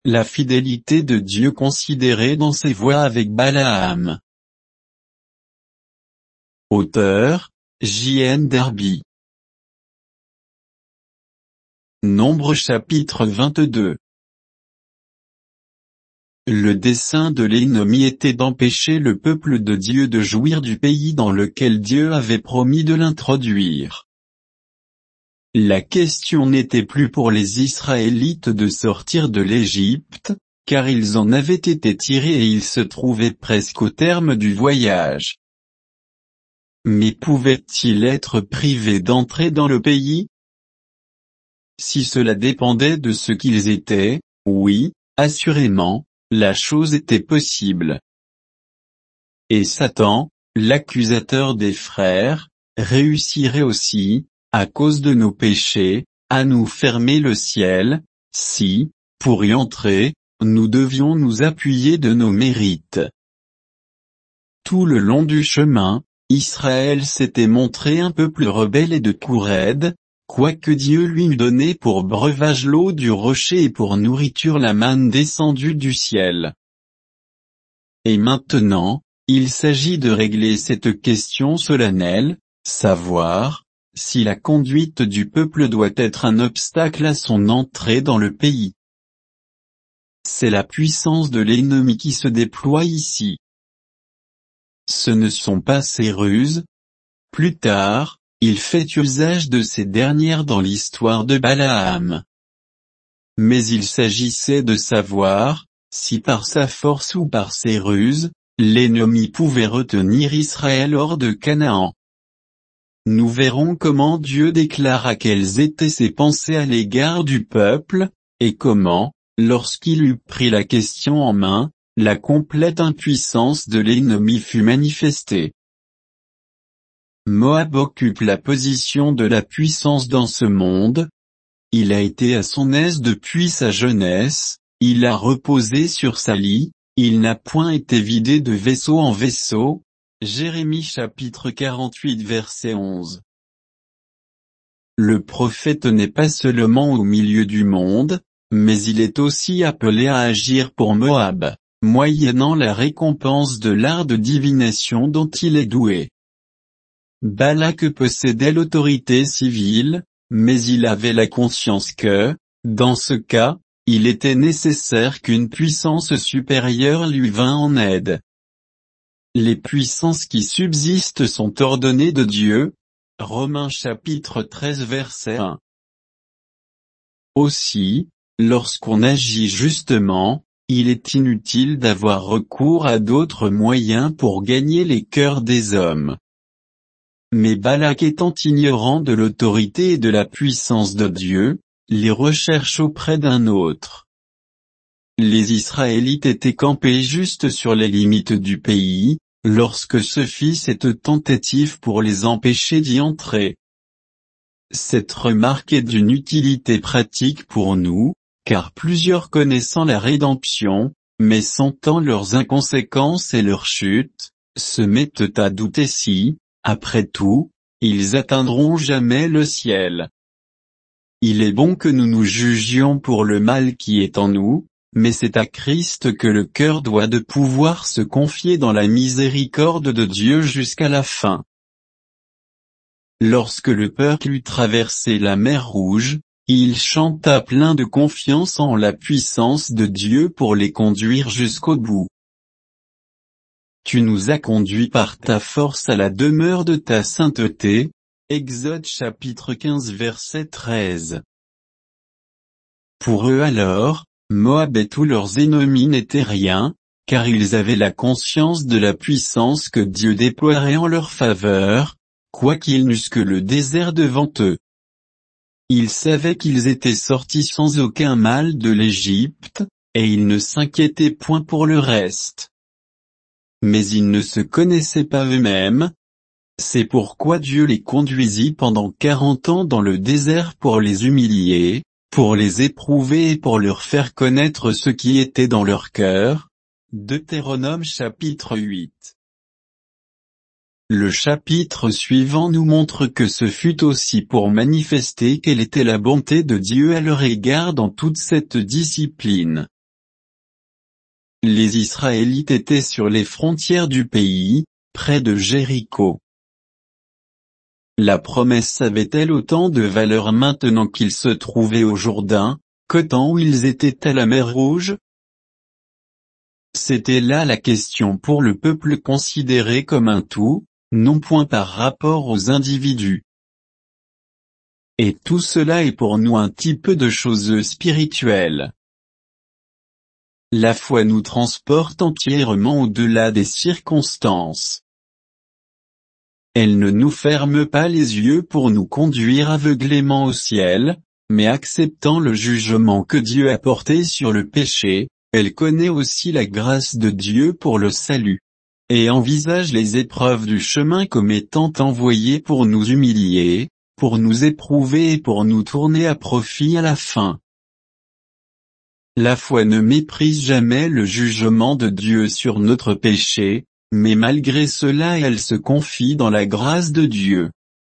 la fidélité de Dieu considérée dans ses voies avec Balaam. Auteur, J.N. Derby. Nombre chapitre 22. Le dessein de l'ennemi était d'empêcher le peuple de Dieu de jouir du pays dans lequel Dieu avait promis de l'introduire. La question n'était plus pour les Israélites de sortir de l'Égypte, car ils en avaient été tirés et ils se trouvaient presque au terme du voyage. Mais pouvaient-ils être privés d'entrer dans le pays? Si cela dépendait de ce qu'ils étaient, oui, assurément, la chose était possible. Et Satan, l'accusateur des frères, réussirait aussi, à cause de nos péchés, à nous fermer le ciel, si, pour y entrer, nous devions nous appuyer de nos mérites. Tout le long du chemin, Israël s'était montré un peuple rebelle et de cou raide, quoique Dieu lui eût donné pour breuvage l'eau du rocher et pour nourriture la manne descendue du ciel. Et maintenant, il s'agit de régler cette question solennelle, savoir, si la conduite du peuple doit être un obstacle à son entrée dans le pays. C'est la puissance de l'ennemi qui se déploie ici. Ce ne sont pas ses ruses. Plus tard, il fait usage de ces dernières dans l'histoire de Balaam. Mais il s'agissait de savoir, si par sa force ou par ses ruses, l'ennemi pouvait retenir Israël hors de Canaan. Nous verrons comment Dieu déclara quelles étaient ses pensées à l'égard du peuple, et comment, lorsqu'il eut pris la question en main, la complète impuissance de l'ennemi fut manifestée. Moab occupe la position de la puissance dans ce monde. Il a été à son aise depuis sa jeunesse, il a reposé sur sa lie, il n'a point été vidé de vaisseau en vaisseau. Jérémie chapitre 48 verset 11. Le prophète n'est pas seulement au milieu du monde, mais il est aussi appelé à agir pour Moab, moyennant la récompense de l'art de divination dont il est doué. Balak possédait l'autorité civile, mais il avait la conscience que, dans ce cas, il était nécessaire qu'une puissance supérieure lui vînt en aide. Les puissances qui subsistent sont ordonnées de Dieu. Romains chapitre 13 verset 1. Aussi, lorsqu'on agit justement, il est inutile d'avoir recours à d'autres moyens pour gagner les cœurs des hommes. Mais Balak étant ignorant de l'autorité et de la puissance de Dieu, les recherche auprès d'un autre. Les Israélites étaient campés juste sur les limites du pays, lorsque se fit cette tentative pour les empêcher d'y entrer. Cette remarque est d'une utilité pratique pour nous, car plusieurs connaissant la rédemption, mais sentant leurs inconséquences et leur chute, se mettent à douter si, après tout, ils atteindront jamais le ciel. Il est bon que nous nous jugions pour le mal qui est en nous, mais c'est à Christ que le cœur doit de pouvoir se confier dans la miséricorde de Dieu jusqu'à la fin. Lorsque le peuple eut traversé la mer Rouge, il chanta plein de confiance en la puissance de Dieu pour les conduire jusqu'au bout. Tu nous as conduits par ta force à la demeure de ta sainteté. Exode chapitre 15 verset 13. Pour eux alors, Moab et tous leurs ennemis n'étaient rien, car ils avaient la conscience de la puissance que Dieu déploierait en leur faveur, quoiqu'ils n'eussent que le désert devant eux. Ils savaient qu'ils étaient sortis sans aucun mal de l'Égypte, et ils ne s'inquiétaient point pour le reste. Mais ils ne se connaissaient pas eux-mêmes. C'est pourquoi Dieu les conduisit pendant 40 ans dans le désert pour les humilier, pour les éprouver et pour leur faire connaître ce qui était dans leur cœur. Deutéronome chapitre 8. Le chapitre suivant nous montre que ce fut aussi pour manifester quelle était la bonté de Dieu à leur égard dans toute cette discipline. Les Israélites étaient sur les frontières du pays, près de Jéricho. La promesse avait-elle autant de valeur maintenant qu'ils se trouvaient au Jourdain, qu'au temps où ils étaient à la mer Rouge? C'était là la question pour le peuple considéré comme un tout, non point par rapport aux individus. Et tout cela est pour nous un type de choses spirituelles. La foi nous transporte entièrement au-delà des circonstances. Elle ne nous ferme pas les yeux pour nous conduire aveuglément au ciel, mais acceptant le jugement que Dieu a porté sur le péché, elle connaît aussi la grâce de Dieu pour le salut. Et envisage les épreuves du chemin comme étant envoyées pour nous humilier, pour nous éprouver et pour nous tourner à profit à la fin. La foi ne méprise jamais le jugement de Dieu sur notre péché, mais malgré cela elle se confie dans la grâce de Dieu.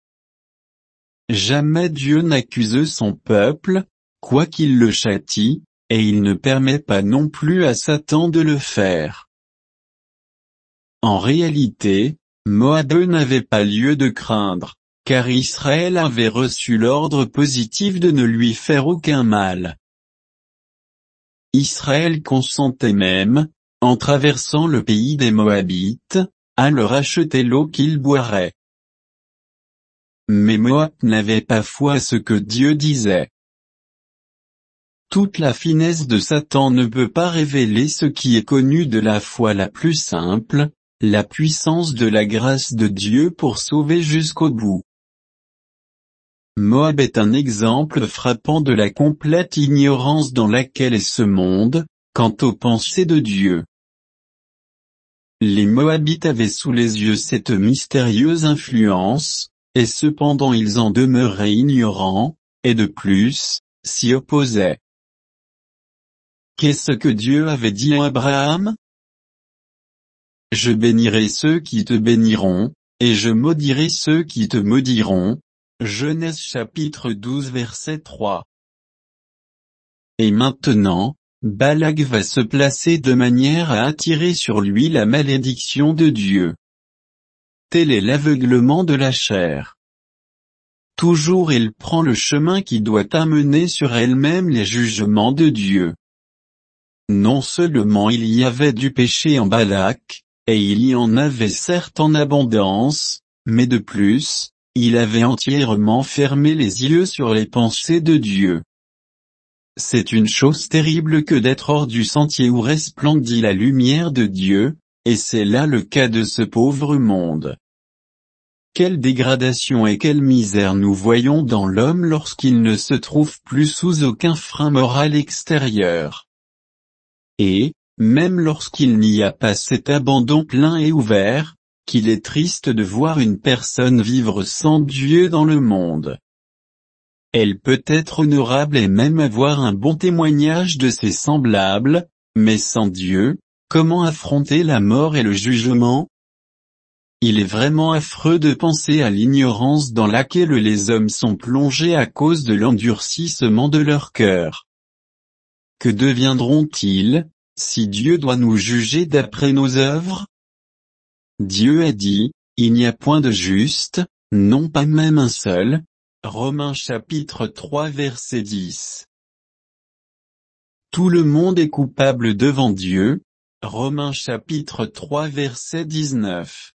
Jamais Dieu n'accuse son peuple, quoiqu'il le châtie, et il ne permet pas non plus à Satan de le faire. En réalité, Moab n'avait pas lieu de craindre, car Israël avait reçu l'ordre positif de ne lui faire aucun mal. Israël consentait même, en traversant le pays des Moabites, à leur acheter l'eau qu'ils boiraient. Mais Moab n'avait pas foi à ce que Dieu disait. Toute la finesse de Satan ne peut pas révéler ce qui est connu de la foi la plus simple, la puissance de la grâce de Dieu pour sauver jusqu'au bout. Moab est un exemple frappant de la complète ignorance dans laquelle est ce monde, quant aux pensées de Dieu. Les Moabites avaient sous les yeux cette mystérieuse influence, et cependant ils en demeuraient ignorants, et de plus, s'y opposaient. Qu'est-ce que Dieu avait dit à Abraham? Je bénirai ceux qui te béniront, et je maudirai ceux qui te maudiront. Genèse chapitre 12 verset 3. Et maintenant, Balak va se placer de manière à attirer sur lui la malédiction de Dieu. Tel est l'aveuglement de la chair. Toujours il prend le chemin qui doit amener sur elle-même les jugements de Dieu. Non seulement il y avait du péché en Balak, et il y en avait certes en abondance, mais de plus, il avait entièrement fermé les yeux sur les pensées de Dieu. C'est une chose terrible que d'être hors du sentier où resplendit la lumière de Dieu, et c'est là le cas de ce pauvre monde. Quelle dégradation et quelle misère nous voyons dans l'homme lorsqu'il ne se trouve plus sous aucun frein moral extérieur. Et, même lorsqu'il n'y a pas cet abandon plein et ouvert, qu'il est triste de voir une personne vivre sans Dieu dans le monde. Elle peut être honorable et même avoir un bon témoignage de ses semblables, mais sans Dieu, comment affronter la mort et le jugement? Il est vraiment affreux de penser à l'ignorance dans laquelle les hommes sont plongés à cause de l'endurcissement de leur cœur. Que deviendront-ils, si Dieu doit nous juger d'après nos œuvres? Dieu a dit, il n'y a point de juste, non pas même un seul. Romains chapitre 3 verset 10. Tout le monde est coupable devant Dieu. Romains chapitre 3 verset 19.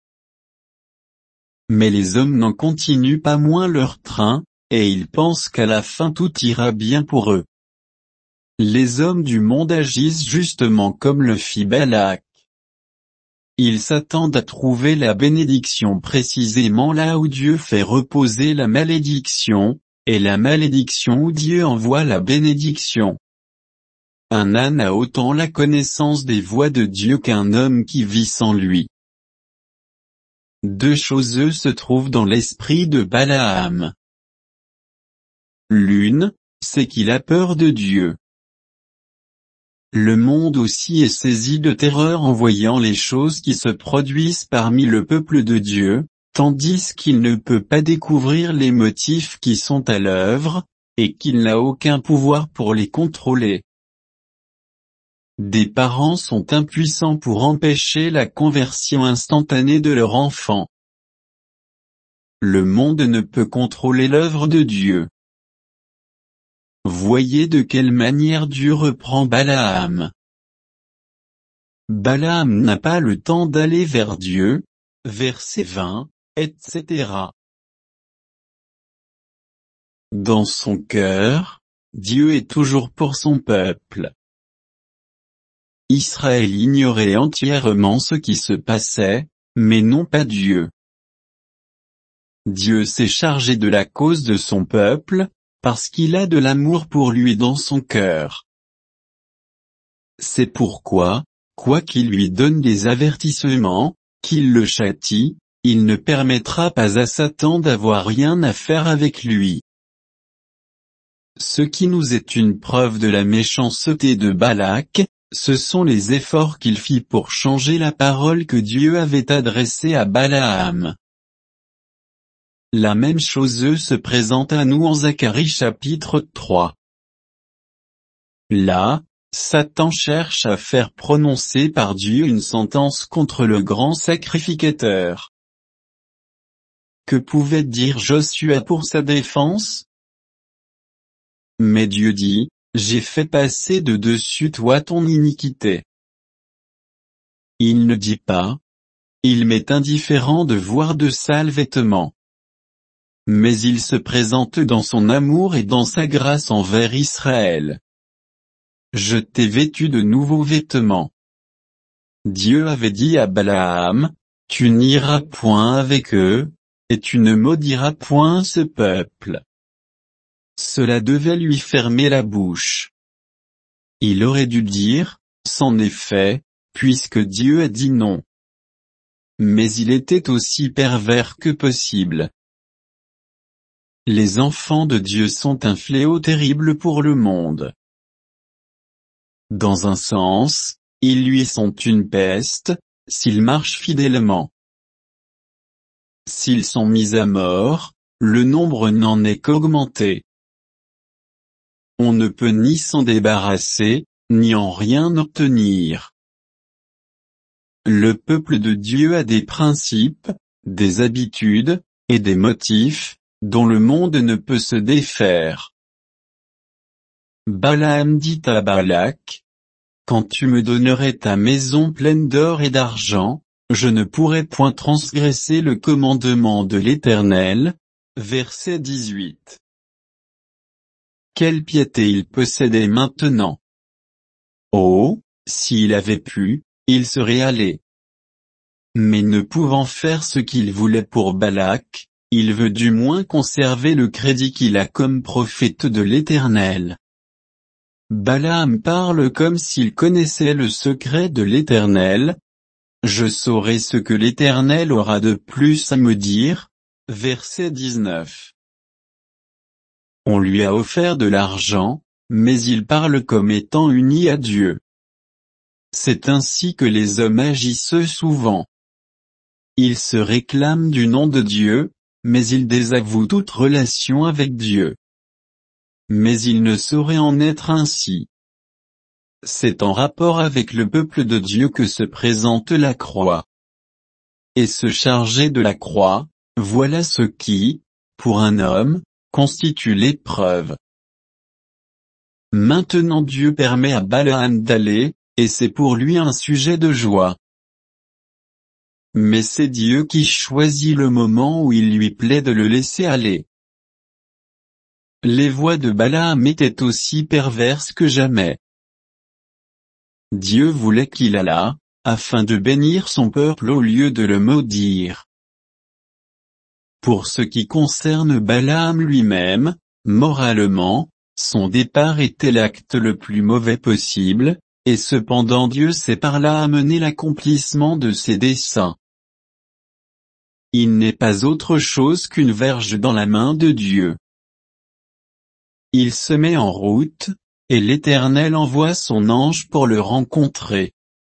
Mais les hommes n'en continuent pas moins leur train, et ils pensent qu'à la fin tout ira bien pour eux. Les hommes du monde agissent justement comme le fit Balak. Ils s'attendent à trouver la bénédiction précisément là où Dieu fait reposer la malédiction, et la malédiction où Dieu envoie la bénédiction. Un âne a autant la connaissance des voies de Dieu qu'un homme qui vit sans lui. Deux choses se trouvent dans l'esprit de Balaam. L'une, c'est qu'il a peur de Dieu. Le monde aussi est saisi de terreur en voyant les choses qui se produisent parmi le peuple de Dieu, tandis qu'il ne peut pas découvrir les motifs qui sont à l'œuvre, et qu'il n'a aucun pouvoir pour les contrôler. Des parents sont impuissants pour empêcher la conversion instantanée de leur enfant. Le monde ne peut contrôler l'œuvre de Dieu. Voyez de quelle manière Dieu reprend Balaam. Balaam n'a pas le temps d'aller vers Dieu, verset 20, etc. Dans son cœur, Dieu est toujours pour son peuple. Israël ignorait entièrement ce qui se passait, mais non pas Dieu. Dieu s'est chargé de la cause de son peuple, parce qu'il a de l'amour pour lui dans son cœur. C'est pourquoi, quoiqu'il lui donne des avertissements, qu'il le châtie, il ne permettra pas à Satan d'avoir rien à faire avec lui. Ce qui nous est une preuve de la méchanceté de Balak, ce sont les efforts qu'il fit pour changer la parole que Dieu avait adressée à Balaam. La même chose se présente à nous en Zacharie chapitre 3. Là, Satan cherche à faire prononcer par Dieu une sentence contre le grand sacrificateur. Que pouvait dire Joshua pour sa défense? Mais Dieu dit, j'ai fait passer de dessus toi ton iniquité. Il ne dit pas, il m'est indifférent de voir de sales vêtements. Mais il se présente dans son amour et dans sa grâce envers Israël. Je t'ai vêtu de nouveaux vêtements. Dieu avait dit à Balaam, tu n'iras point avec eux, et tu ne maudiras point ce peuple. Cela devait lui fermer la bouche. Il aurait dû dire, c'en est fait, puisque Dieu a dit non. Mais il était aussi pervers que possible. Les enfants de Dieu sont un fléau terrible pour le monde. Dans un sens, ils lui sont une peste, s'ils marchent fidèlement. S'ils sont mis à mort, le nombre n'en est qu'augmenté. On ne peut ni s'en débarrasser, ni en rien obtenir. Le peuple de Dieu a des principes, des habitudes, et des motifs, dont le monde ne peut se défaire. Balaam dit à Balak, quand tu me donnerais ta maison pleine d'or et d'argent, je ne pourrais point transgresser le commandement de l'Éternel. Verset 18. Quelle piété il possédait maintenant. Oh, s'il avait pu, il serait allé. Mais ne pouvant faire ce qu'il voulait pour Balak, il veut du moins conserver le crédit qu'il a comme prophète de l'Éternel. Balaam parle comme s'il connaissait le secret de l'Éternel. Je saurai ce que l'Éternel aura de plus à me dire. Verset 19. On lui a offert de l'argent, mais il parle comme étant uni à Dieu. C'est ainsi que les hommes agissent souvent. Ils se réclament du nom de Dieu, mais ils désavouent toute relation avec Dieu. Mais il ne saurait en être ainsi. C'est en rapport avec le peuple de Dieu que se présente la croix. Et se charger de la croix, voilà ce qui, pour un homme, constitue l'épreuve. Maintenant Dieu permet à Balaam d'aller, et c'est pour lui un sujet de joie. Mais c'est Dieu qui choisit le moment où il lui plaît de le laisser aller. Les voies de Balaam étaient aussi perverses que jamais. Dieu voulait qu'il allât, afin de bénir son peuple au lieu de le maudire. Pour ce qui concerne Balaam lui-même, moralement, son départ était l'acte le plus mauvais possible, et cependant Dieu sait par là amener l'accomplissement de ses desseins. Il n'est pas autre chose qu'une verge dans la main de Dieu. Il se met en route, et l'Éternel envoie son ange pour le rencontrer.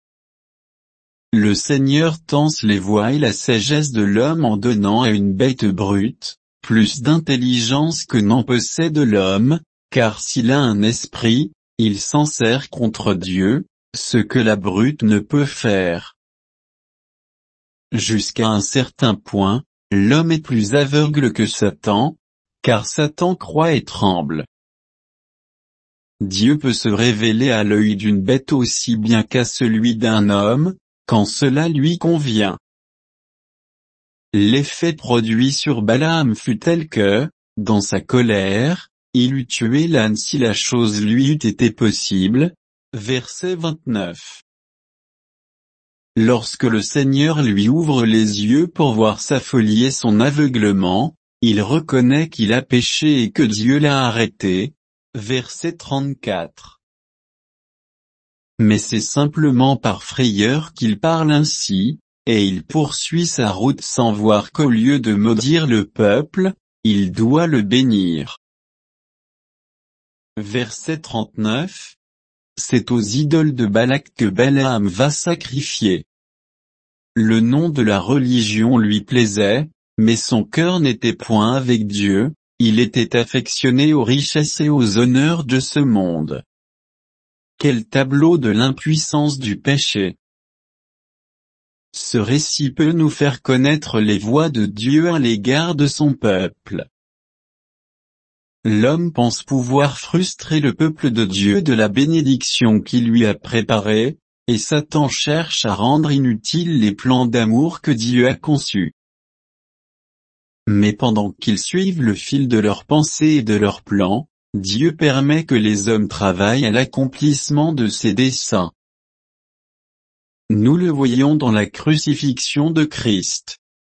Le Seigneur tense les voies et la sagesse de l'homme en donnant à une bête brute, plus d'intelligence que n'en possède l'homme, car s'il a un esprit, il s'en sert contre Dieu, ce que la brute ne peut faire. Jusqu'à un certain point, l'homme est plus aveugle que Satan, car Satan croit et tremble. Dieu peut se révéler à l'œil d'une bête aussi bien qu'à celui d'un homme, quand cela lui convient. L'effet produit sur Balaam fut tel que, dans sa colère, il eût tué l'âne si la chose lui eût été possible. Verset 29. Lorsque le Seigneur lui ouvre les yeux pour voir sa folie et son aveuglement, il reconnaît qu'il a péché et que Dieu l'a arrêté. Verset 34. Mais c'est simplement par frayeur qu'il parle ainsi, et il poursuit sa route sans voir qu'au lieu de maudire le peuple, il doit le bénir. Verset 39. C'est aux idoles de Balak que Balaam va sacrifier. Le nom de la religion lui plaisait, mais son cœur n'était point avec Dieu, il était affectionné aux richesses et aux honneurs de ce monde. Quel tableau de l'impuissance du péché! Ce récit peut nous faire connaître les voies de Dieu à l'égard de son peuple. L'homme pense pouvoir frustrer le peuple de Dieu de la bénédiction qu'il lui a préparée, et Satan cherche à rendre inutiles les plans d'amour que Dieu a conçus. Mais pendant qu'ils suivent le fil de leurs pensées et de leurs plans, Dieu permet que les hommes travaillent à l'accomplissement de ses desseins. Nous le voyons dans la crucifixion de Christ.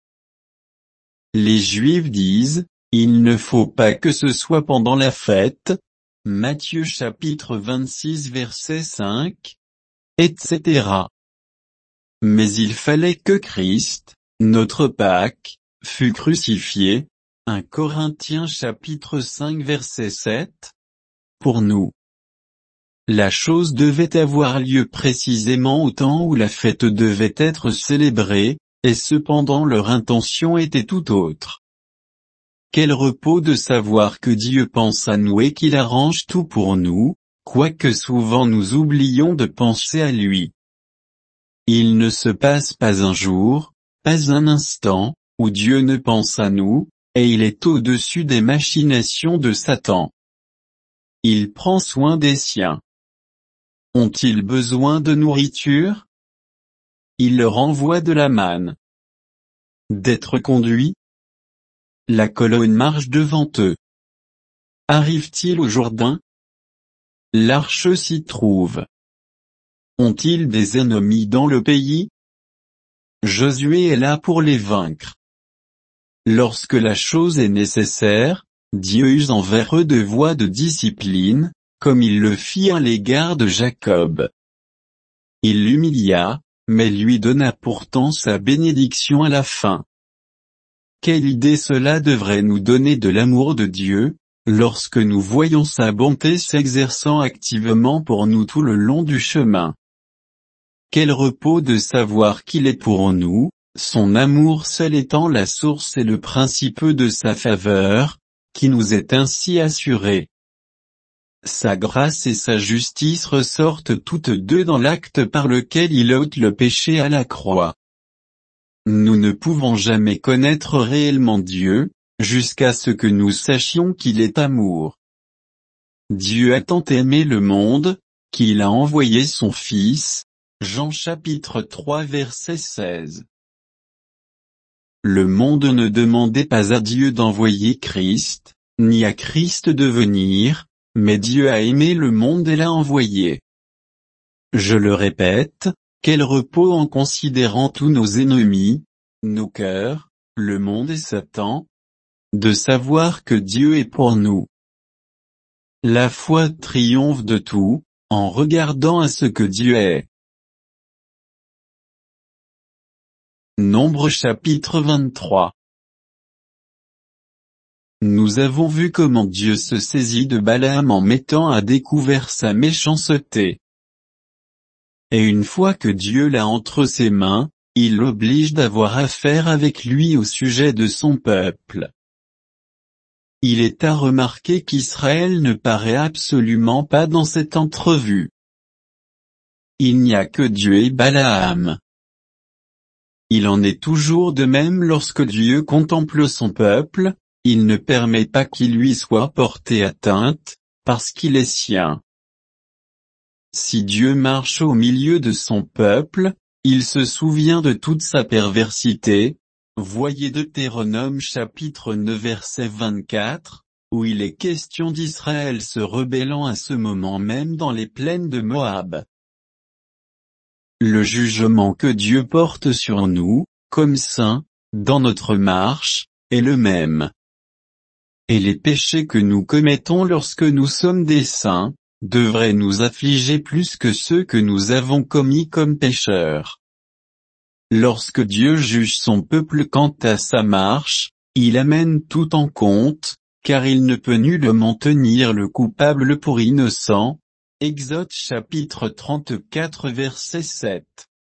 Les Juifs disent, il ne faut pas que ce soit pendant la fête, Matthieu chapitre 26 verset 5, etc. Mais il fallait que Christ, notre Pâque, fût crucifié, 1 Corinthiens chapitre 5 verset 7, pour nous. La chose devait avoir lieu précisément au temps où la fête devait être célébrée, et cependant leur intention était tout autre. Quel repos de savoir que Dieu pense à nous et qu'il arrange tout pour nous, quoique souvent nous oublions de penser à lui. Il ne se passe pas un jour, pas un instant, où Dieu ne pense à nous, et il est au-dessus des machinations de Satan. Il prend soin des siens. Ont-ils besoin de nourriture? Il leur envoie de la manne. D'être conduits? La colonne marche devant eux. Arrive-t-il au Jourdain? L'arche s'y trouve. Ont-ils des ennemis dans le pays? Josué est là pour les vaincre. Lorsque la chose est nécessaire, Dieu use envers eux de voies de discipline, comme il le fit à l'égard de Jacob. Il l'humilia, mais lui donna pourtant sa bénédiction à la fin. Quelle idée cela devrait nous donner de l'amour de Dieu, lorsque nous voyons sa bonté s'exerçant activement pour nous tout le long du chemin. Quel repos de savoir qu'il est pour nous, son amour seul étant la source et le principe de sa faveur, qui nous est ainsi assuré. Sa grâce et sa justice ressortent toutes deux dans l'acte par lequel il ôte le péché à la croix. Nous ne pouvons jamais connaître réellement Dieu, jusqu'à ce que nous sachions qu'il est amour. Dieu a tant aimé le monde, qu'il a envoyé son Fils, Jean chapitre 3 verset 16. Le monde ne demandait pas à Dieu d'envoyer Christ, ni à Christ de venir, mais Dieu a aimé le monde et l'a envoyé. Je le répète, quel repos en considérant tous nos ennemis, nos cœurs, le monde et Satan, de savoir que Dieu est pour nous. La foi triomphe de tout, en regardant à ce que Dieu est. Nombre chapitre 23. Nous avons vu comment Dieu se saisit de Balaam en mettant à découvert sa méchanceté. Et une fois que Dieu l'a entre ses mains, il l'oblige d'avoir affaire avec lui au sujet de son peuple. Il est à remarquer qu'Israël ne paraît absolument pas dans cette entrevue. il n'y a que Dieu et Balaam. Il en est toujours de même lorsque Dieu contemple son peuple, il ne permet pas qu'il lui soit porté atteinte, parce qu'il est sien. Si Dieu marche au milieu de son peuple, il se souvient de toute sa perversité. Voyez Deutéronome chapitre 9 verset 24, où il est question d'Israël se rebellant à ce moment même dans les plaines de Moab. Le jugement que Dieu porte sur nous, comme saints, dans notre marche, est le même. Et les péchés que nous commettons lorsque nous sommes des saints, devraient nous affliger plus que ceux que nous avons commis comme pécheurs. Lorsque Dieu juge son peuple quant à sa marche, il amène tout en compte, car il ne peut nullement tenir le coupable pour innocent. Exode chapitre 34 verset 7.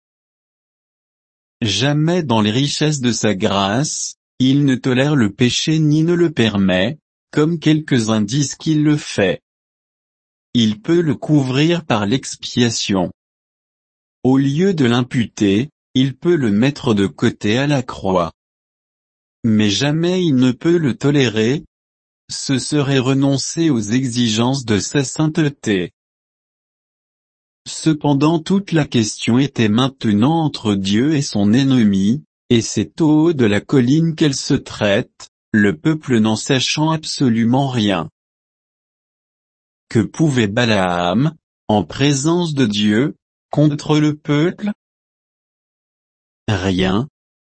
Jamais dans les richesses de sa grâce, il ne tolère le péché ni ne le permet, comme quelques-uns disent qu'il le fait. Il peut le couvrir par l'expiation. Au lieu de l'imputer, il peut le mettre de côté à la croix. Mais jamais il ne peut le tolérer. Ce serait renoncer aux exigences de sa sainteté. Cependant toute la question était maintenant entre Dieu et son ennemi, et c'est au haut de la colline qu'elle se traite, le peuple n'en sachant absolument rien. Que pouvait Balaam, en présence de Dieu, contre le peuple? Rien.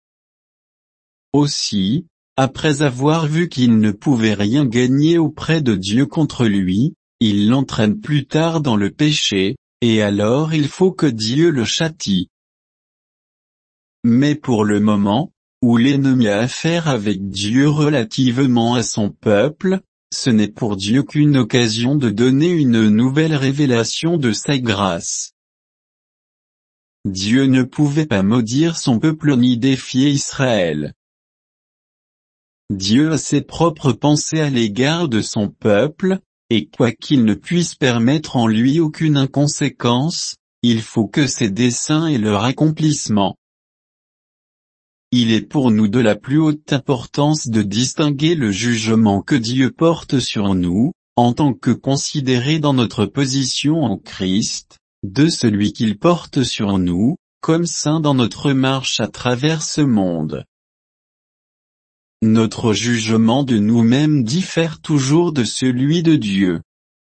Aussi, après avoir vu qu'il ne pouvait rien gagner auprès de Dieu contre lui, il l'entraîne plus tard dans le péché, et alors il faut que Dieu le châtie. Mais pour le moment, où l'ennemi a affaire avec Dieu relativement à son peuple, ce n'est pour Dieu qu'une occasion de donner une nouvelle révélation de sa grâce. Dieu ne pouvait pas maudire son peuple ni défier Israël. Dieu a ses propres pensées à l'égard de son peuple, et quoiqu'il ne puisse permettre en lui aucune inconséquence, il faut que ses desseins aient leur accomplissement. Il est pour nous de la plus haute importance de distinguer le jugement que Dieu porte sur nous, en tant que considéré dans notre position en Christ, de celui qu'il porte sur nous, comme saints dans notre marche à travers ce monde. Notre jugement de nous-mêmes diffère toujours de celui de Dieu.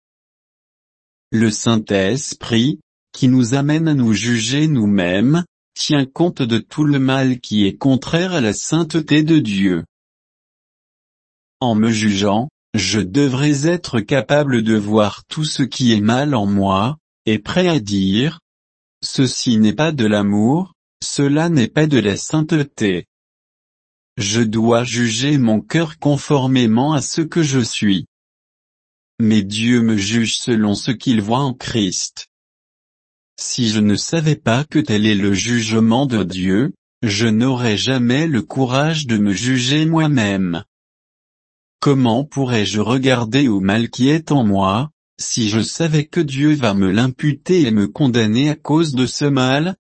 Le Saint-Esprit, qui nous amène à nous juger nous-mêmes, tient compte de tout le mal qui est contraire à la sainteté de Dieu. En me jugeant, je devrais être capable de voir tout ce qui est mal en moi, et prêt à dire, ceci n'est pas de l'amour, cela n'est pas de la sainteté. Je dois juger mon cœur conformément à ce que je suis. Mais Dieu me juge selon ce qu'il voit en Christ. Si je ne savais pas que tel est le jugement de Dieu, je n'aurais jamais le courage de me juger moi-même. Comment pourrais-je regarder au mal qui est en moi, si je savais que Dieu va me l'imputer et me condamner à cause de ce mal?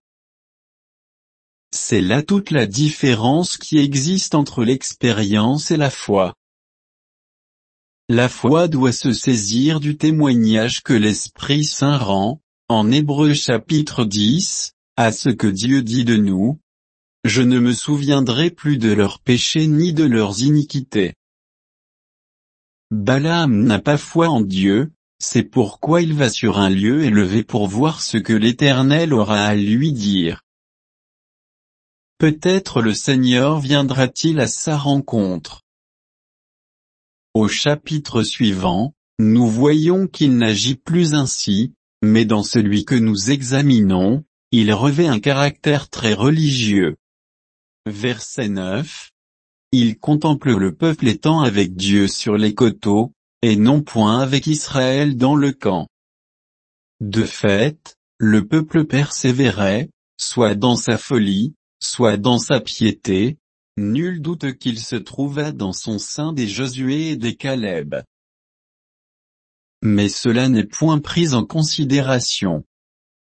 C'est là toute la différence qui existe entre l'expérience et la foi. La foi doit se saisir du témoignage que l'Esprit Saint rend, en Hébreux chapitre 10, à ce que Dieu dit de nous. Je ne me souviendrai plus de leurs péchés ni de leurs iniquités. Balaam n'a pas foi en Dieu, c'est pourquoi il va sur un lieu élevé pour voir ce que l'Éternel aura à lui dire. Peut-être le Seigneur viendra-t-il à sa rencontre. Au chapitre suivant, nous voyons qu'il n'agit plus ainsi, mais dans celui que nous examinons, il revêt un caractère très religieux. Verset 9. Il contemple le peuple étant avec Dieu sur les coteaux, et non point avec Israël dans le camp. De fait, le peuple persévérait, soit dans sa folie, soit dans sa piété, nul doute qu'il se trouva dans son sein des Josué et des Caleb. Mais cela n'est point pris en considération.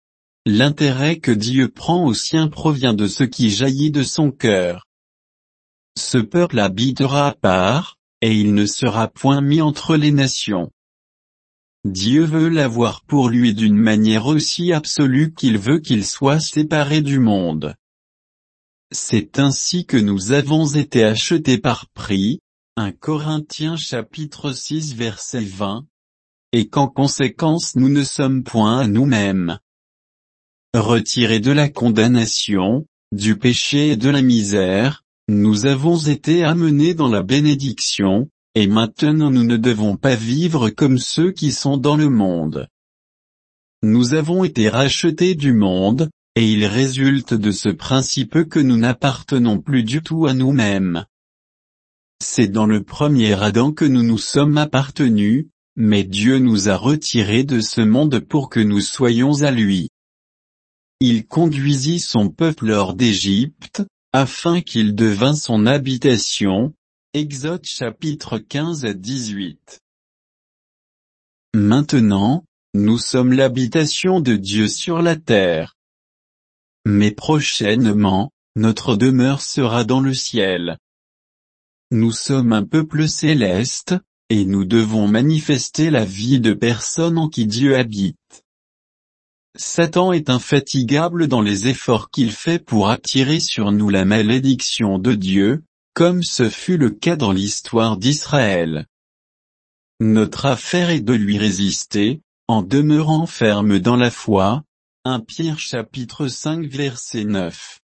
l'intérêt que Dieu prend aux siens provient de ce qui jaillit de son cœur. Ce peuple habitera à part, et il ne sera point mis entre les nations. Dieu veut l'avoir pour lui d'une manière aussi absolue qu'il veut qu'il soit séparé du monde. C'est ainsi que nous avons été achetés par prix, 1 Corinthiens chapitre 6 verset 20, et qu'en conséquence nous ne sommes point à nous-mêmes. Retirés de la condamnation, du péché et de la misère, nous avons été amenés dans la bénédiction, et maintenant nous ne devons pas vivre comme ceux qui sont dans le monde. Nous avons été rachetés du monde, et il résulte de ce principe que nous n'appartenons plus du tout à nous-mêmes. C'est dans le premier Adam que nous nous sommes appartenus, mais Dieu nous a retirés de ce monde pour que nous soyons à lui. Il conduisit son peuple hors d'Égypte, afin qu'il devînt son habitation. Exode chapitre 15 à 18. Maintenant, nous sommes l'habitation de Dieu sur la terre. Mais prochainement, notre demeure sera dans le ciel. Nous sommes un peuple céleste, et nous devons manifester la vie de personne en qui Dieu habite. Satan est infatigable dans les efforts qu'il fait pour attirer sur nous la malédiction de Dieu, comme ce fut le cas dans l'histoire d'Israël. Notre affaire est de lui résister, en demeurant ferme dans la foi. 1 Pierre chapitre 5 verset 9.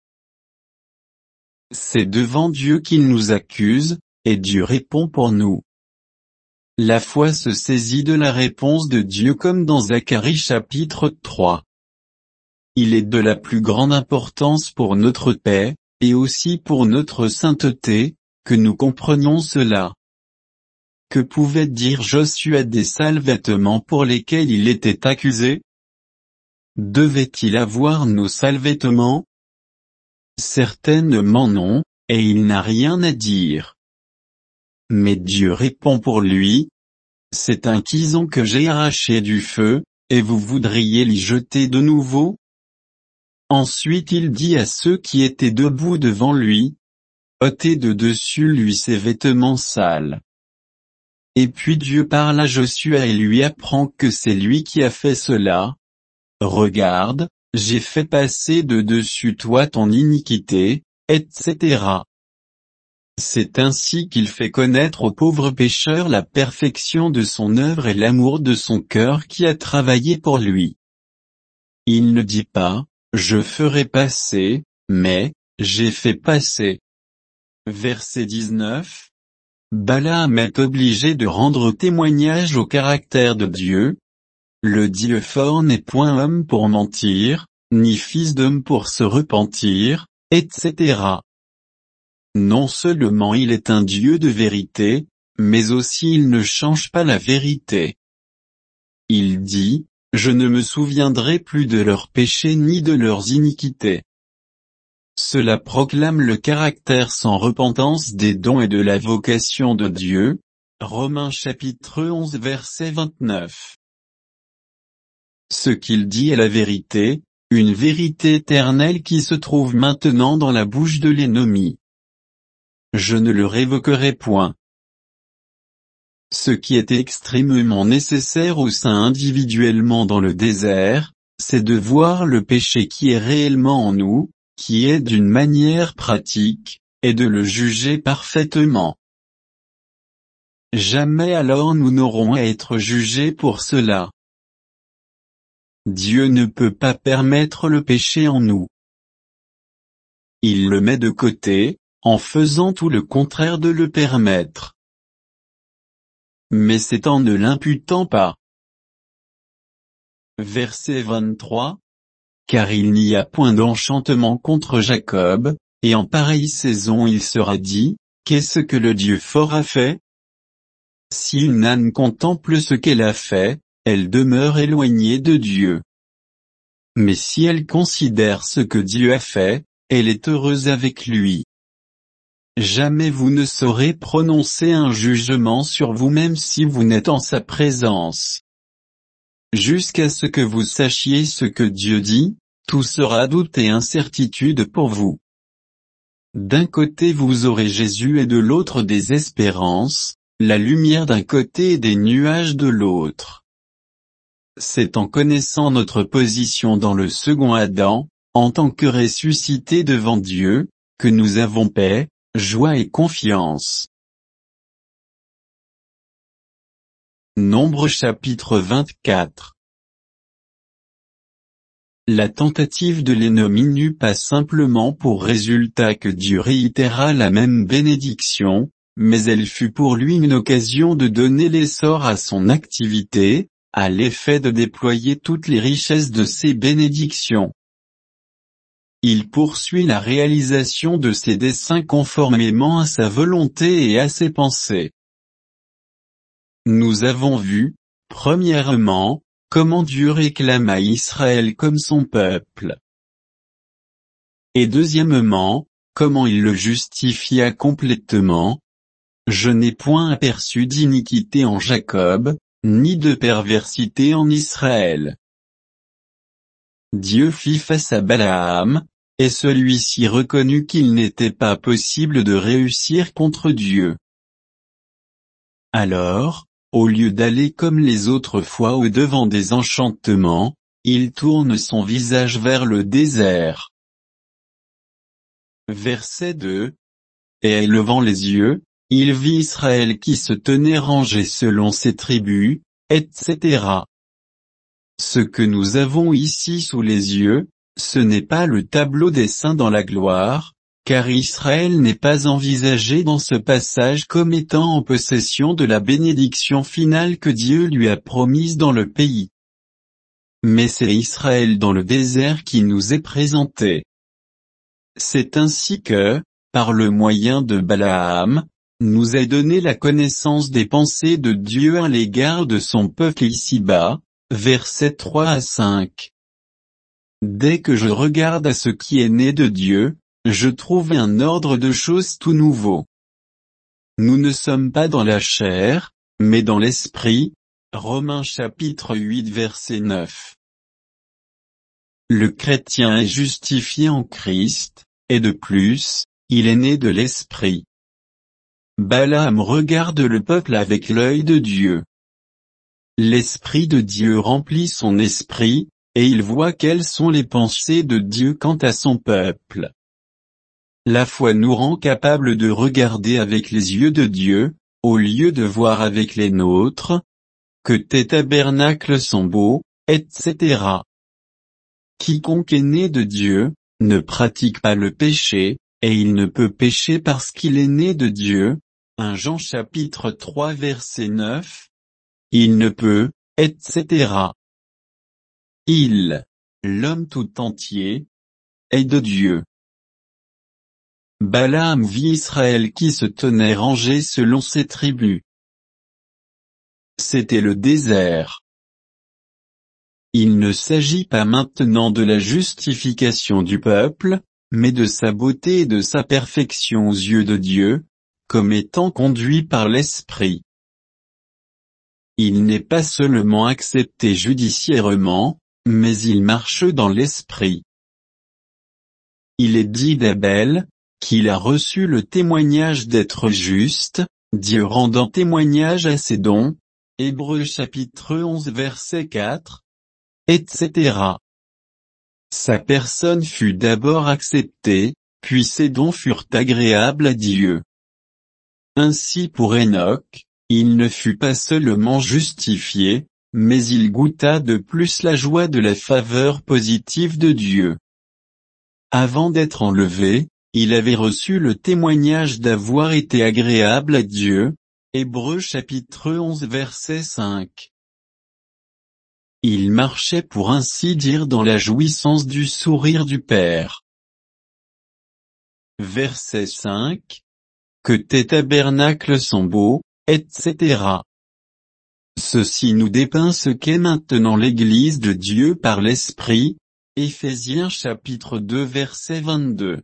C'est devant Dieu qu'il nous accuse, et Dieu répond pour nous. La foi se saisit de la réponse de Dieu comme dans Zacharie chapitre 3. Il est de la plus grande importance pour notre paix, et aussi pour notre sainteté, que nous comprenions cela. Que pouvait dire Josué des sales vêtements pour lesquels il était accusé? Devait-il avoir nos sales vêtements? Certainement non, et il n'a rien à dire. Mais Dieu répond pour lui. C'est un tison que j'ai arraché du feu, et vous voudriez l'y jeter de nouveau? Ensuite il dit à ceux qui étaient debout devant lui, ôtez de dessus lui ses vêtements sales. Et puis Dieu parle à Josué et lui apprend que c'est lui qui a fait cela. Regarde, j'ai fait passer de dessus toi ton iniquité, etc. C'est ainsi qu'il fait connaître au pauvre pécheur la perfection de son œuvre et l'amour de son cœur qui a travaillé pour lui. Il ne dit pas, je ferai passer, mais, j'ai fait passer. Verset 19. Balaam est obligé de rendre témoignage au caractère de Dieu. Le Dieu fort n'est point homme pour mentir, ni fils d'homme pour se repentir, etc. Non seulement il est un Dieu de vérité, mais aussi il ne change pas la vérité. Il dit, je ne me souviendrai plus de leurs péchés ni de leurs iniquités. Cela proclame le caractère sans repentance des dons et de la vocation de Dieu. Romains chapitre 11 verset 29. Ce qu'il dit est la vérité, une vérité éternelle qui se trouve maintenant dans la bouche de l'ennemi. Je ne le révoquerai point. Ce qui est extrêmement nécessaire au sein individuellement dans le désert, c'est de voir le péché qui est réellement en nous, qui est d'une manière pratique, et de le juger parfaitement. Jamais alors nous n'aurons à être jugés pour cela. Dieu ne peut pas permettre le péché en nous. Il le met de côté, en faisant tout le contraire de le permettre. Mais c'est en ne l'imputant pas. Verset 23. Car il n'y a point d'enchantement contre Jacob, et en pareille saison il sera dit, qu'est-ce que le Dieu fort a fait? Si une âne contemple ce qu'elle a fait, elle demeure éloignée de Dieu. Mais si elle considère ce que Dieu a fait, elle est heureuse avec lui. Jamais vous ne saurez prononcer un jugement sur vous-même si vous n'êtes en sa présence. Jusqu'à ce que vous sachiez ce que Dieu dit, tout sera doute et incertitude pour vous. D'un côté vous aurez Jésus et de l'autre des espérances, la lumière d'un côté et des nuages de l'autre. C'est en connaissant notre position dans le second Adam, en tant que ressuscités devant Dieu, que nous avons paix, joie et confiance. Nombre chapitre 24. La tentative de l'ennemi n'eut pas simplement pour résultat que Dieu réitéra la même bénédiction, mais elle fut pour lui une occasion de donner l'essor à son activité, à l'effet de déployer toutes les richesses de ses bénédictions. Il poursuit la réalisation de ses desseins conformément à sa volonté et à ses pensées. Nous avons vu, premièrement, comment Dieu réclama Israël comme son peuple. Et deuxièmement, comment il le justifia complètement. Je n'ai point aperçu d'iniquité en Jacob, ni de perversité en Israël. Dieu fit face à Balaam, et celui-ci reconnut qu'il n'était pas possible de réussir contre Dieu. Alors, au lieu d'aller comme les autres fois au-devant des enchantements, il tourne son visage vers le désert. Verset 2. Et levant les yeux, il vit Israël qui se tenait rangé selon ses tribus, etc. Ce que nous avons ici sous les yeux, ce n'est pas le tableau des saints dans la gloire, car Israël n'est pas envisagé dans ce passage comme étant en possession de la bénédiction finale que Dieu lui a promise dans le pays. Mais c'est Israël dans le désert qui nous est présenté. C'est ainsi que, par le moyen de Balaam, nous est donné la connaissance des pensées de Dieu à l'égard de son peuple ici-bas, versets 3 à 5. Dès que je regarde à ce qui est né de Dieu, je trouve un ordre de choses tout nouveau. Nous ne sommes pas dans la chair, mais dans l'esprit. Romains chapitre 8 verset 9. Le chrétien est justifié en Christ, et de plus, il est né de l'esprit. Balaam regarde le peuple avec l'œil de Dieu. L'esprit de Dieu remplit son esprit, et il voit quelles sont les pensées de Dieu quant à son peuple. La foi nous rend capables de regarder avec les yeux de Dieu, au lieu de voir avec les nôtres, que tes tabernacles sont beaux, etc. Quiconque est né de Dieu, ne pratique pas le péché, et il ne peut pécher parce qu'il est né de Dieu. 1 Jean chapitre 3 verset 9. Il ne peut, etc. L'homme tout entier, est de Dieu. Balaam vit Israël qui se tenait rangé selon ses tribus. C'était le désert. Il ne s'agit pas maintenant de la justification du peuple, mais de sa beauté et de sa perfection aux yeux de Dieu, comme étant conduit par l'Esprit. Il n'est pas seulement accepté judiciairement, mais il marche dans l'Esprit. Il est dit d'Abel, qu'il a reçu le témoignage d'être juste, Dieu rendant témoignage à ses dons, Hébreux chapitre 11 verset 4, etc. Sa personne fut d'abord acceptée, puis ses dons furent agréables à Dieu. Ainsi pour Enoch, il ne fut pas seulement justifié, mais il goûta de plus la joie de la faveur positive de Dieu. Avant d'être enlevé, il avait reçu le témoignage d'avoir été agréable à Dieu, Hébreux chapitre 11 verset 5. Il marchait pour ainsi dire dans la jouissance du sourire du Père. Verset 5. Que tes tabernacles sont beaux, etc. Ceci nous dépeint ce qu'est maintenant l'Église de Dieu par l'Esprit, Éphésiens chapitre 2 verset 22.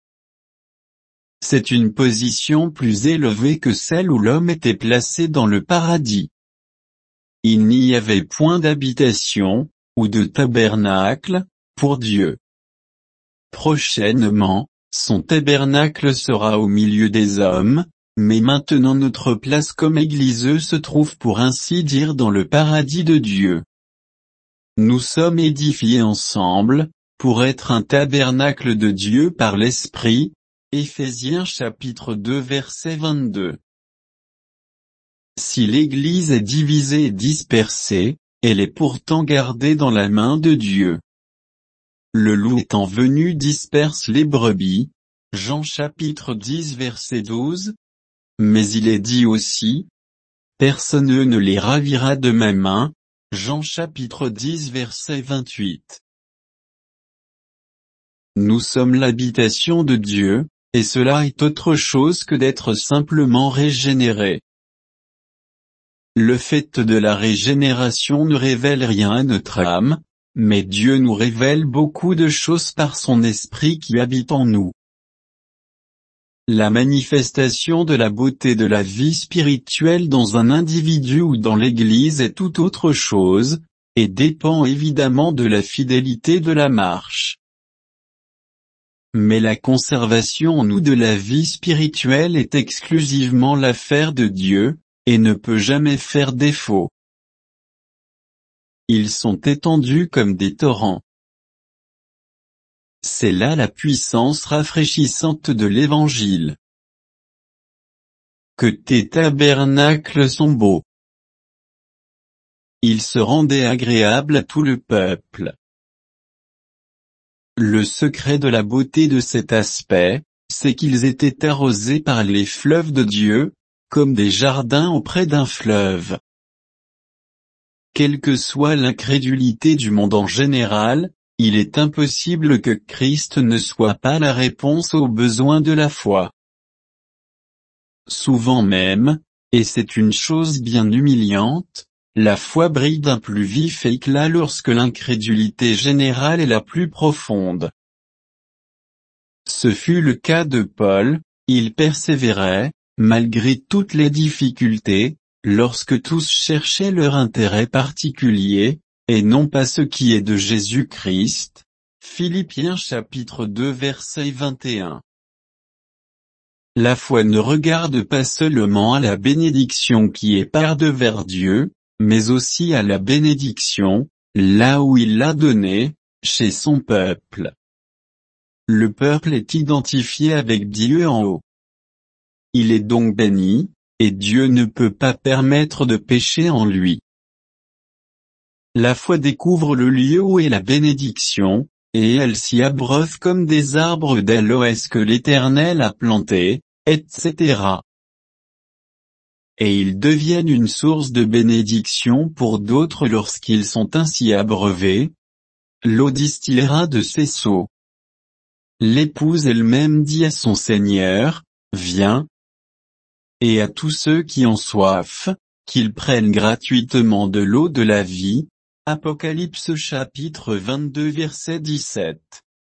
C'est une position plus élevée que celle où l'homme était placé dans le paradis. Il n'y avait point d'habitation, ou de tabernacle, pour Dieu. Prochainement, son tabernacle sera au milieu des hommes, mais maintenant notre place comme Église se trouve pour ainsi dire dans le paradis de Dieu. Nous sommes édifiés ensemble, pour être un tabernacle de Dieu par l'Esprit. Éphésiens chapitre 2 verset 22. Si l'Église est divisée et dispersée, elle est pourtant gardée dans la main de Dieu. Le loup étant venu disperse les brebis, Jean chapitre 10 verset 12. Mais il est dit aussi, personne ne les ravira de ma main, Jean chapitre 10 verset 28. Nous sommes l'habitation de Dieu, et cela est autre chose que d'être simplement régénéré. Le fait de la régénération ne révèle rien à notre âme, mais Dieu nous révèle beaucoup de choses par son esprit qui habite en nous. La manifestation de la beauté de la vie spirituelle dans un individu ou dans l'Église est tout autre chose, et dépend évidemment de la fidélité de la marche. Mais la conservation en nous de la vie spirituelle est exclusivement l'affaire de Dieu, et ne peut jamais faire défaut. Ils sont étendus comme des torrents. C'est là la puissance rafraîchissante de l'Évangile. Que tes tabernacles sont beaux. Ils se rendaient agréables à tout le peuple. Le secret de la beauté de cet aspect, c'est qu'ils étaient arrosés par les fleuves de Dieu, comme des jardins auprès d'un fleuve. Quelle que soit l'incrédulité du monde en général, il est impossible que Christ ne soit pas la réponse aux besoins de la foi. Souvent même, et c'est une chose bien humiliante, la foi brille d'un plus vif éclat lorsque l'incrédulité générale est la plus profonde. Ce fut le cas de Paul, il persévérait, malgré toutes les difficultés, lorsque tous cherchaient leur intérêt particulier, et non pas ce qui est de Jésus-Christ. Philippiens chapitre 2 verset 21. La foi ne regarde pas seulement à la bénédiction qui est par devers Dieu, mais aussi à la bénédiction, là où il l'a donnée, chez son peuple. Le peuple est identifié avec Dieu en haut. Il est donc béni, et Dieu ne peut pas permettre de pécher en lui. La foi découvre le lieu où est la bénédiction, et elle s'y abreuve comme des arbres d'aloès que l'Éternel a plantés, etc. Et ils deviennent une source de bénédiction pour d'autres lorsqu'ils sont ainsi abreuvés. L'eau distillera de ces seaux. L'épouse elle-même dit à son Seigneur, viens. Et à tous ceux qui ont soif, qu'ils prennent gratuitement de l'eau de la vie. Apocalypse chapitre 22 verset 17.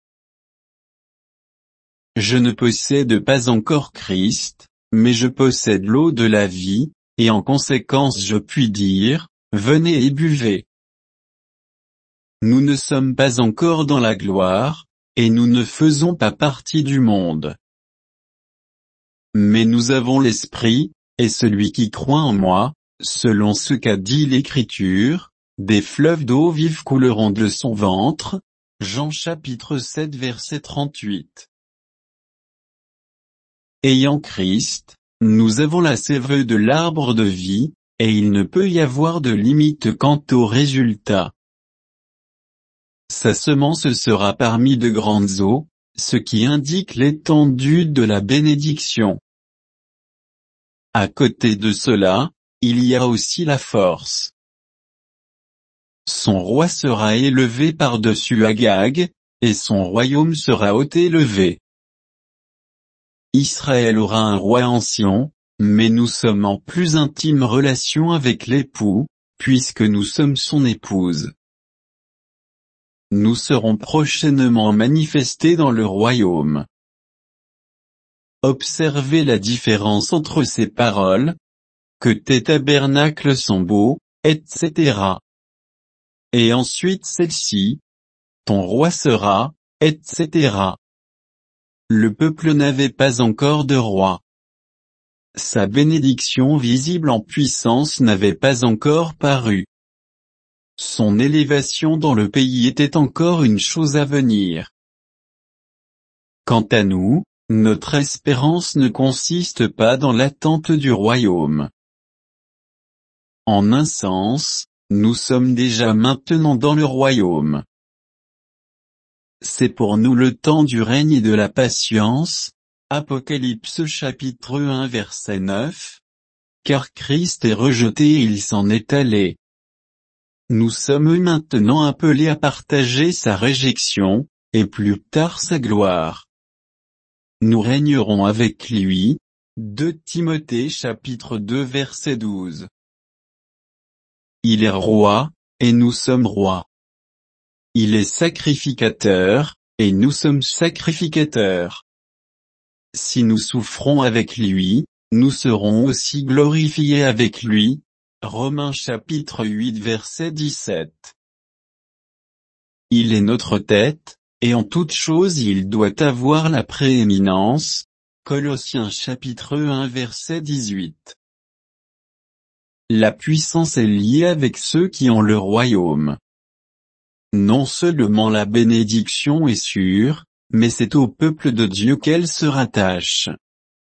Je ne possède pas encore Christ, mais je possède l'eau de la vie, et en conséquence je puis dire, venez et buvez. Nous ne sommes pas encore dans la gloire, et nous ne faisons pas partie du monde. Mais nous avons l'Esprit, et celui qui croit en moi, selon ce qu'a dit l'Écriture, des fleuves d'eau vive couleront de son ventre. Jean chapitre 7 verset 38. Ayant Christ, nous avons la sève de l'arbre de vie, et il ne peut y avoir de limite quant au résultat. Sa semence sera parmi de grandes eaux, ce qui indique l'étendue de la bénédiction. À côté de cela, il y a aussi la force. Son roi sera élevé par-dessus Agag, et son royaume sera haut élevé. Israël aura un roi ancien, mais nous sommes en plus intime relation avec l'époux, puisque nous sommes son épouse. Nous serons prochainement manifestés dans le royaume. Observez la différence entre ces paroles. Que tes tabernacles sont beaux, etc. Et ensuite celle-ci. ton roi sera, etc. Le peuple n'avait pas encore de roi. Sa bénédiction visible en puissance n'avait pas encore paru. Son élévation dans le pays était encore une chose à venir. Quant à nous, notre espérance ne consiste pas dans l'attente du royaume. En un sens, nous sommes déjà maintenant dans le royaume. C'est pour nous le temps du règne et de la patience. Apocalypse chapitre 1 verset 9. Car Christ est rejeté et il s'en est allé. Nous sommes maintenant appelés à partager sa réjection, et plus tard sa gloire. Nous régnerons avec lui. 2 Timothée chapitre 2 verset 12. Il est roi, et nous sommes rois. Il est sacrificateur, et nous sommes sacrificateurs. Si nous souffrons avec lui, nous serons aussi glorifiés avec lui. Romains chapitre 8 verset 17. Il est notre tête, et en toute chose il doit avoir la prééminence. Colossiens chapitre 1 verset 18. La puissance est liée avec ceux qui ont le royaume. Non seulement la bénédiction est sûre, mais c'est au peuple de Dieu qu'elle se rattache.